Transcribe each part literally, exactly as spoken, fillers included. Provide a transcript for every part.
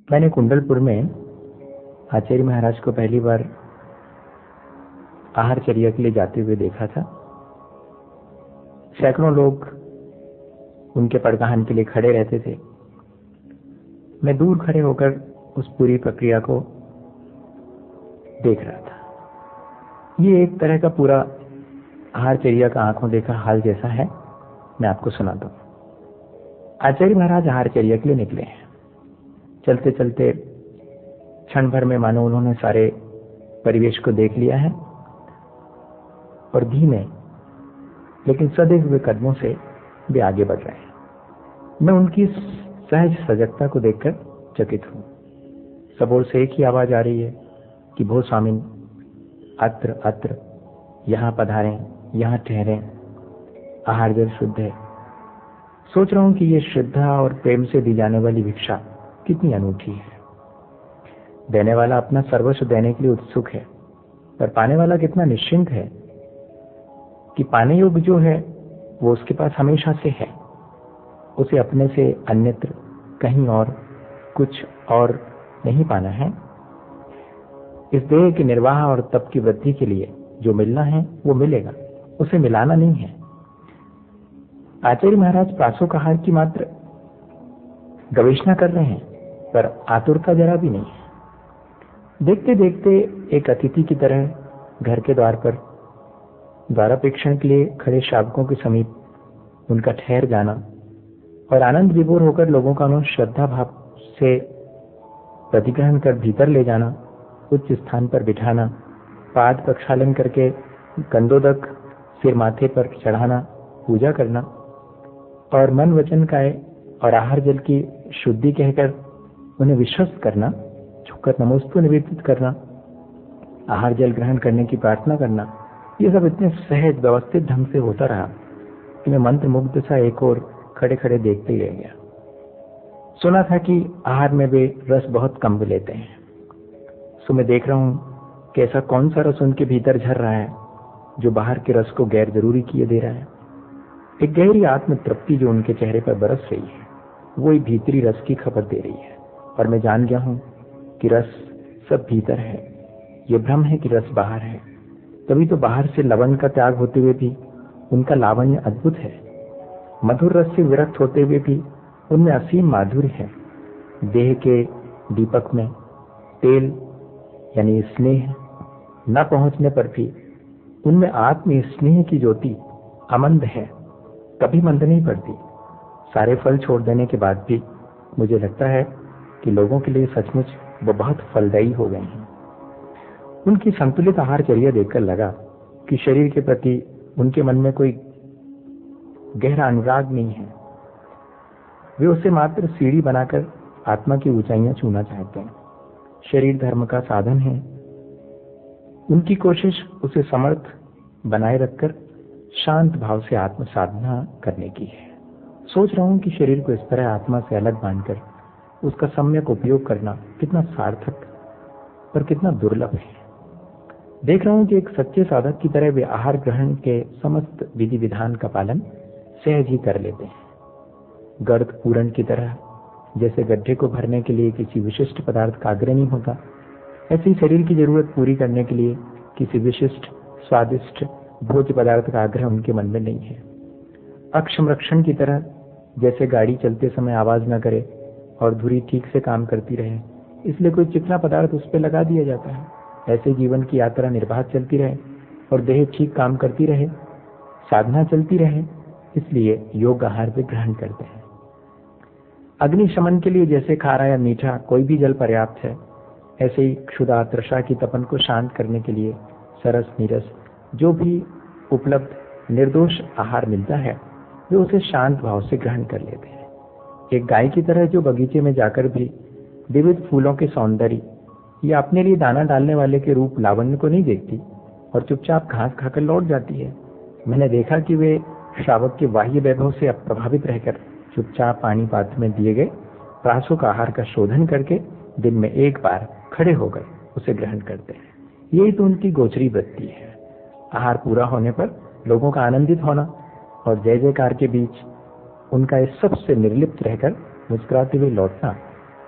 मैंने कुंडलपुर में आचार्य महाराज को पहली बार आहारचर्या के लिए जाते हुए देखा था। सैकड़ों लोग उनके पड़काहन के लिए खड़े रहते थे। मैं दूर खड़े होकर उस पूरी प्रक्रिया को देख रहा था। ये एक तरह का पूरा आहारचर्या का आंखों देखा हाल जैसा है। मैं आपको सुनाता हूं। आचार्य महाराज आहारचर्या के लिए निकले हैं। चलते चलते क्षण भर में मानो उन्होंने सारे परिवेश को देख लिया है और धीमे लेकिन सदे हुए कदमों से वे आगे बढ़ रहे हैं। मैं उनकी सहज सजगता को देखकर चकित हूं। सबोर से एक ही आवाज आ रही है कि भो स्वामिन, अत्र अत्र, यहां पधारें, यहां ठहरें, आहार जल शुद्ध है। सोच रहा हूं कि ये श्रद्धा और प्रेम से दी जाने वाली भिक्षा कितनी अनूठी है। देने वाला अपना सर्वस्व देने के लिए उत्सुक है, पर पाने वाला कितना निश्चिंत है कि पाने योग्य जो है वो उसके पास हमेशा से है। उसे अपने से अन्यत्र कहीं और कुछ और नहीं पाना है। इस देह के निर्वाह और तप की वृद्धि के लिए जो मिलना है वो मिलेगा, उसे मिलाना नहीं है। आचार्य महाराज प्रासोकाहार की मात्र गवेषणा कर रहे हैं, पर आतुरता जरा भी नहीं है। देखते देखते एक अतिथि की तरह घर के द्वार पर द्वारापेक्षण के लिए खड़े श्रावकों के समीप उनका ठहर जाना और आनंद विभोर होकर लोगों का उन्हें श्रद्धा भाव से प्रतिग्रहण कर भीतर ले जाना, उच्च स्थान पर बिठाना, पाद प्रक्षालन करके कंदोदक सिर माथे पर चढ़ाना, पूजा करना और मन वचन काय और आहार जल की शुद्धि कहकर उन्हें विश्वस्त करना, झुककर नमोस्तु निवेदित करना, आहार जल ग्रहण करने की प्रार्थना करना, ये सब इतने सहज व्यवस्थित ढंग से होता रहा कि मैं मंत्र मुग्ध सा एक और खड़े खड़े देखते ही रह गया। सुना था कि आहार में वे रस बहुत कम लेते हैं, सो मैं देख रहा हूं कि ऐसा कौन सा रस उनके भीतर झर रहा है जो बाहर के रस को गैर जरूरी किए दे रहा है। एक गहरी आत्म तृप्ति जो उनके चेहरे पर बरस रही है, वो ही भीतरी रस की खबर दे रही है। और मैं जान गया हूं कि रस सब भीतर है, ये भ्रम है कि रस बाहर है। तभी तो बाहर से लवण का त्याग होते हुए भी उनका लावण्य अद्भुत है। मधुर रस से विरक्त होते हुए भी उनमें असीम माधुर्य है। देह के दीपक में तेल यानी स्नेह न पहुंचने पर भी उनमें आत्म स्नेह की ज्योति अमंद है, कभी मंद नहीं पड़ती। सारे फल छोड़ देने के बाद भी मुझे लगता है कि लोगों के लिए सचमुच वो बहुत फलदायी हो गए हैं। उनकी संतुलित आहारचर्या देखकर लगा कि शरीर के प्रति उनके मन में कोई गहरा अनुराग नहीं है। वे उसे मात्र सीढ़ी बनाकर आत्मा की ऊंचाइयां छूना चाहते हैं। शरीर धर्म का साधन है। उनकी कोशिश उसे समर्थ बनाए रखकर शांत भाव से आत्म साधना करने की है। सोच रहा हूं कि शरीर को इस तरह आत्मा से अलग मानकर उसका सम्यक उपयोग करना कितना सार्थक पर कितना दुर्लभ है। देख रहा हूं कि एक सच्चे साधक की तरह वे आहार ग्रहण के समस्त विधि विधान का पालन सहज ही कर लेते हैं। गर्द पूरण की तरह जैसे गड्ढे को भरने के लिए किसी विशिष्ट पदार्थ का आग्रह नहीं होता, ऐसे ही शरीर की जरूरत पूरी करने के लिए किसी विशिष्ट स्वादिष्ट भोज्य पदार्थ का आग्रह उनके मन में नहीं है। अक्षम रक्षण की तरह जैसे गाड़ी चलते समय आवाज न करे और धुरी ठीक से काम करती रहे, इसलिए कोई चिकना पदार्थ उस पर लगा दिया जाता है। ऐसे जीवन की यात्रा निर्बाध चलती रहे और देह ठीक काम करती रहे, साधना चलती रहे, इसलिए योग आहार पे ग्रहण करते हैं। अग्नि शमन के लिए जैसे खारा या मीठा कोई भी जल पर्याप्त है, ऐसे ही क्षुधा तृषा की तपन को शांत करने के लिए सरस नीरस जो भी उपलब्ध निर्दोष आहार मिलता है, वे उसे शांत भाव से ग्रहण कर लेते हैं। एक गाय की तरह जो बगीचे में जाकर भी विविध फूलों के सौंदर्य या अपने लिए दाना डालने वाले के रूप लावण्य को नहीं देखती और चुपचाप घास खाकर लौट जाती है। मैंने देखा कि वे श्रावक के बाह्य वैभव से प्रभावित रहकर चुपचाप पानी पात्र में दिए गए प्रासों का आहार का शोधन करके दिन में एक बार खड़े होकर उसे ग्रहण करते हैं। यही तो उनकी गोचरी वृत्ति है। आहार पूरा होने पर लोगों का आनंदित होना और जय जयकार के बीच उनका इस सबसे निर्लिप्त रहकर मुस्कुराते हुए लौटना,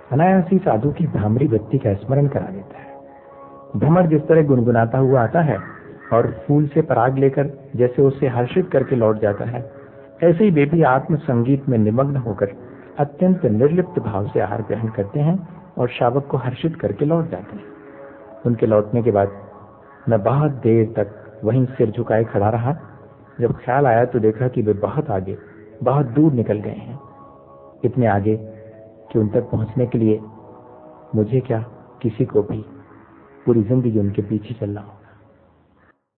अनायास ही साधु की भ्रामरी वृत्ति का स्मरण करा देता है। भ्रमर जिस तरह गुनगुनाता हुआ आता है और फूल से पराग लेकर जैसे उसे हर्षित करके लौट जाता है, ऐसे ही वे भी आत्म संगीत में निमग्न होकर अत्यंत निर्लिप्त भाव से आहार ग्रहण करते हैं और शावक को हर्षित करके लौट जाते हैं। उनके लौटने के बाद मैं बहुत देर तक वहीं सिर झुकाए खड़ा रहा। जब ख्याल आया तो देखा कि वे बहुत आगे, बहुत दूर निकल गए हैं, इतने आगे कि उन तक पहुंचने के लिए मुझे क्या, किसी को भी पूरी जिंदगी उनके पीछे चलना हो।